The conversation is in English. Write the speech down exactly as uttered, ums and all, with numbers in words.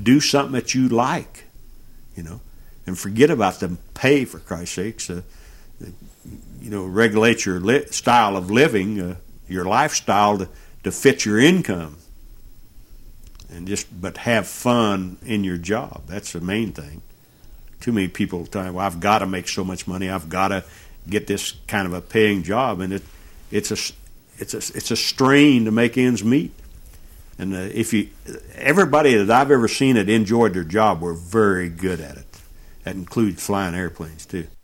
do something that you like, you know, and forget about the pay, for Christ's sakes. Uh, you know, regulate your li- style of living, uh, your lifestyle to, to fit your income, and just but have fun in your job. That's the main thing. Too many people tell me, well, I've got to make so much money. I've got to get this kind of a paying job, and it it's a it's a it's a strain to make ends meet. And uh, if you everybody that I've ever seen that enjoyed their job were very good at it. That includes flying airplanes too.